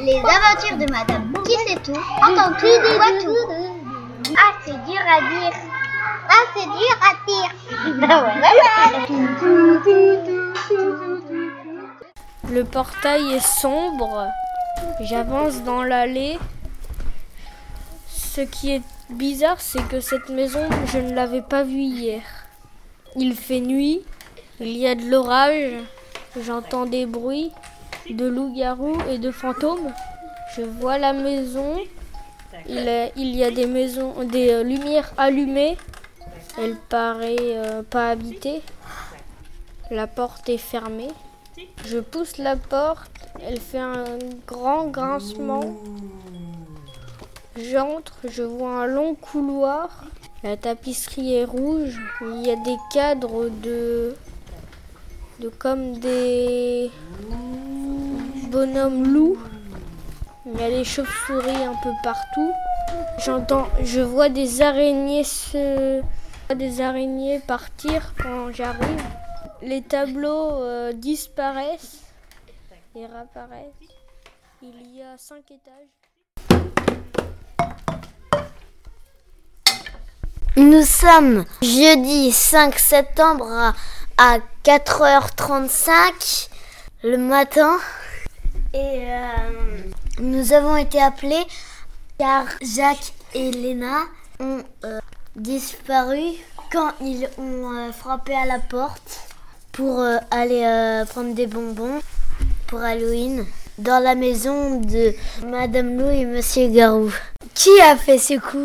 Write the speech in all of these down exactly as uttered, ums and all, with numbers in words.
Les aventures de Madame Qui sait tout, entend tout, voit tout. Ah, c'est dur à dire. Ah, c'est dur à dire. Le portail est sombre. J'avance dans l'allée. Ce qui est bizarre, c'est que cette maison, je ne l'avais pas vue hier. Il fait nuit, il y a de l'orage, j'entends des bruits de loups-garous et de fantômes. Je vois la maison, il, est, il y a des, maisons, des euh, lumières allumées. Elle paraît euh, pas habitée. La porte est fermée. Je pousse la porte, elle fait un grand grincement. J'entre, je vois un long couloir. La tapisserie est rouge. Il y a des cadres de, de comme des bonhommes loups. Il y a des chauves-souris un peu partout. J'entends, je vois des araignées se, des araignées partir quand j'arrive. Les tableaux euh, disparaissent et réapparaissent. Il y a cinq étages. Nous sommes jeudi cinq septembre à quatre heures trente-cinq le matin et euh, nous avons été appelés car Jacques et Léna ont euh, disparu quand ils ont euh, frappé à la porte pour euh, aller euh, prendre des bonbons pour Halloween dans la maison de Madame Lou et Monsieur Garou. Qui a fait ce coup ?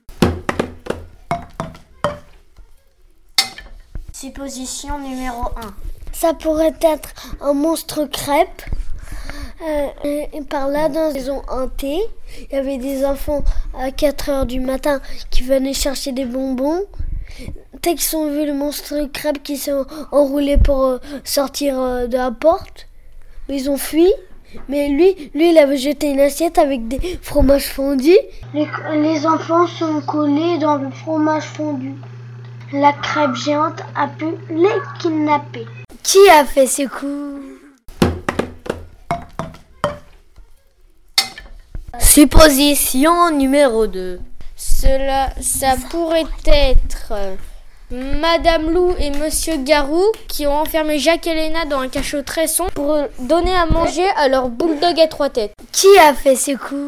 Supposition numéro un. Ça pourrait être un monstre crêpe. Euh, et par là, dans une maison hantée, il y avait des enfants à quatre heures du matin qui venaient chercher des bonbons. Dès qu'ils ont vu le monstre crêpe qui s'est enroulé pour euh, sortir euh, de la porte, ils ont fui. Mais lui, lui, il avait jeté une assiette avec des fromages fondus. Les, les enfants sont collés dans le fromage fondu. La crêpe géante a pu les kidnapper. Qui a fait ce coup ? Supposition numéro deux. Cela, ça pourrait être Madame Lou et Monsieur Garou qui ont enfermé Jacques et Léna dans un cachot très sombre pour donner à manger à leur bulldog à trois têtes. Qui a fait ce coup ?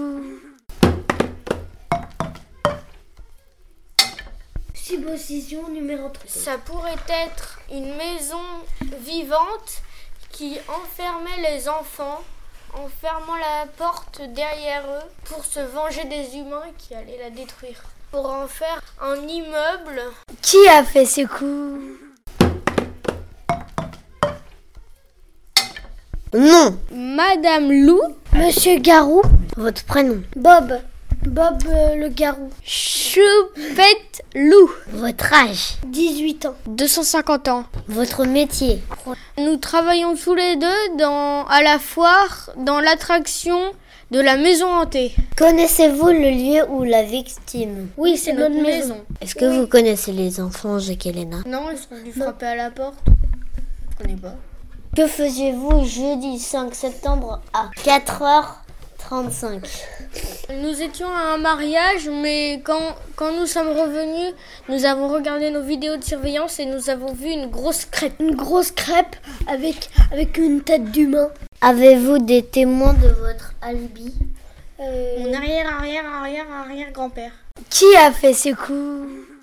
Supposition numéro trois. Ça pourrait être une maison vivante qui enfermait les enfants en fermant la porte derrière eux pour se venger des humains qui allaient la détruire. Pour en faire un immeuble. Qui a fait ce coup ? Non. Madame Lou. Monsieur Garou. Votre prénom ? Bob. Bob euh, le Garou. Choupette Lou. Votre âge ? dix-huit ans. deux cent cinquante ans. Votre métier ? Nous travaillons tous les deux dans, à la foire dans l'attraction de la maison hantée. Connaissez-vous le lieu où la victime ? Oui, c'est notre, notre maison. maison. Est-ce que oui. Vous connaissez les enfants, Jacques et Léna ? Non, ils sont venus frapper à la porte. Je connais pas. Que faisiez-vous jeudi cinq septembre à quatre heures trente-cinq ? Nous étions à un mariage, mais quand, quand nous sommes revenus, nous avons regardé nos vidéos de surveillance et nous avons vu une grosse crêpe. Une grosse crêpe avec, avec une tête d'humain. Avez-vous des témoins de votre alibi ? euh... Mon arrière, arrière, arrière, arrière grand-père. Qui a fait ce coup ?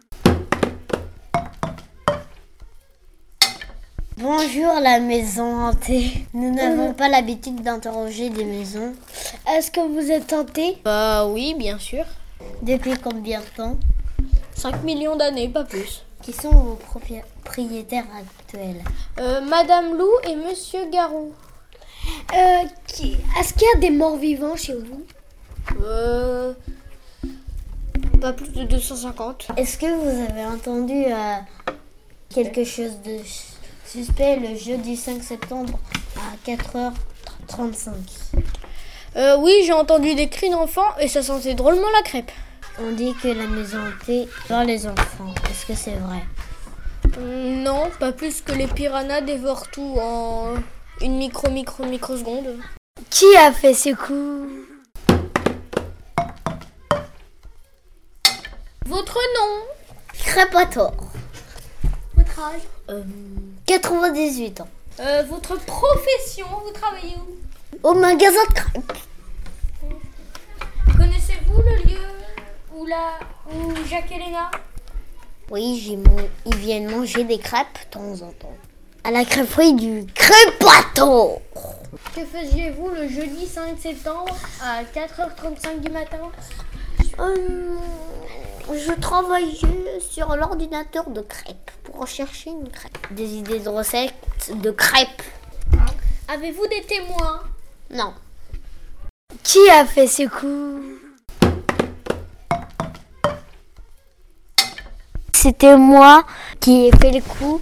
Bonjour la maison hantée. Nous n'avons pas l'habitude d'interroger des maisons. Est-ce que vous êtes hanté ? Bah oui, bien sûr. Depuis combien de temps ? cinq millions d'années, pas plus. Qui sont vos propriétaires actuels ? euh, Madame Lou et Monsieur Garou. Euh, qui... Est-ce qu'il y a des morts vivants chez vous ? Euh... Pas plus de deux cent cinquante. Est-ce que vous avez entendu euh, quelque chose de suspect le jeudi cinq septembre à quatre heures trente-cinq ? Euh, oui, j'ai entendu des cris d'enfants et ça sentait drôlement la crêpe. On dit que la maison hantée dévore les enfants. Est-ce que c'est vrai ? euh, Non, pas plus que les piranhas dévorent tout en une micro, micro, microseconde. Qui a fait ce coup? Votre nom? Crépator. Votre âge? Euh, quatre-vingt-dix-huit ans. Euh, votre profession, vous travaillez où? Au magasin de crêpes. Connaissez-vous le lieu où, la, où Jacques et Léna? Oui, j'ai mon... ils viennent manger des crêpes de temps en temps. À la crêperie du Crépator. Que faisiez-vous le jeudi cinq septembre à quatre heures trente-cinq du matin? Euh, je travaillais sur l'ordinateur de crêpes pour rechercher une crêpe. Des idées de recettes de crêpes. Avez-vous des témoins? Non. Qui a fait ce coup? C'était moi qui ai fait le coup.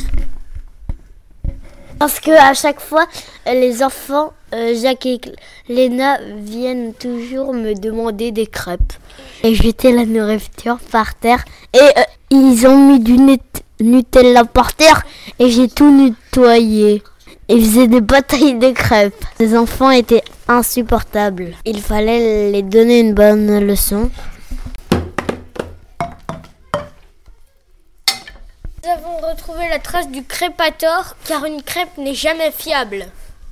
Parce que à chaque fois, les enfants, euh, Jacques et Léna, viennent toujours me demander des crêpes. Et j'étais la nourriture par terre. Et euh, ils ont mis du net- Nutella par terre. Et j'ai tout nettoyé. Ils faisaient des batailles de crêpes. Les enfants étaient insupportables. Il fallait les donner une bonne leçon. Nous avons retrouvé la trace du Crépator, car une crêpe n'est jamais fiable.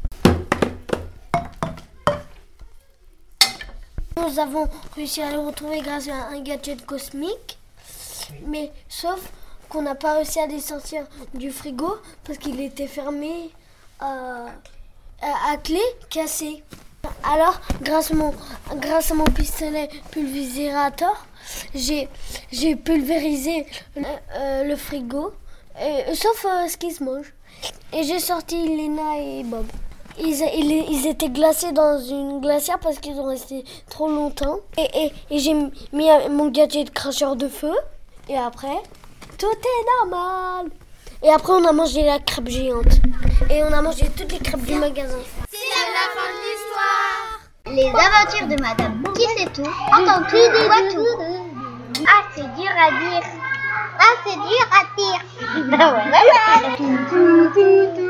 Nous avons réussi à le retrouver grâce à un gadget cosmique. Mais sauf qu'on n'a pas réussi à les sortir du frigo parce qu'il était fermé à, à, à clé cassée. Alors, grâce à mon, grâce à mon pistolet pulvérisateur, j'ai, j'ai pulvérisé euh, euh, le frigo, et, sauf euh, ce qui se mange. Et j'ai sorti Léna et Bob. Ils, ils, ils étaient glacés dans une glacière parce qu'ils ont resté trop longtemps. Et, et, et j'ai mis mon gadget cracheur de feu. Et après, tout est normal. Et après, on a mangé la crêpe géante. Et on a mangé toutes les crêpes du magasin. C'est la fin de l'histoire. Les aventures de Madame Qui sait tout, entend tout, voit tout. Ah, c'est dur à dire. Ah, c'est dur à dire. Ah ouais, ouais, ouais.